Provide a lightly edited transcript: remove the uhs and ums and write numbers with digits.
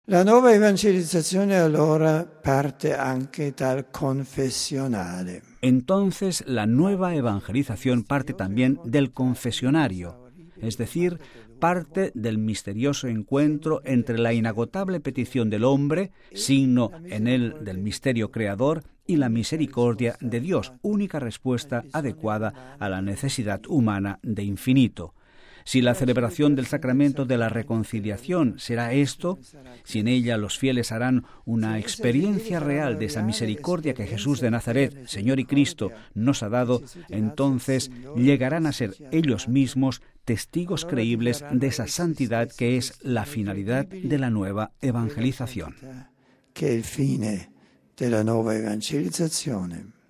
La nuova evangelizzazione allora parte anche dal confessionale. Entonces la nueva evangelización parte también del confesionario, es decir, parte del misterioso encuentro entre la inagotable petición del hombre, signo en él del misterio creador, y la misericordia de Dios, única respuesta adecuada a la necesidad humana de infinito. Si la celebración del sacramento de la reconciliación será esto, si en ella los fieles harán una experiencia real de esa misericordia que Jesús de Nazaret, Señor y Cristo, nos ha dado, entonces llegarán a ser ellos mismos testigos creíbles de esa santidad que es la finalidad de la nueva evangelización. Che è il fine della nuova evangelizzazione.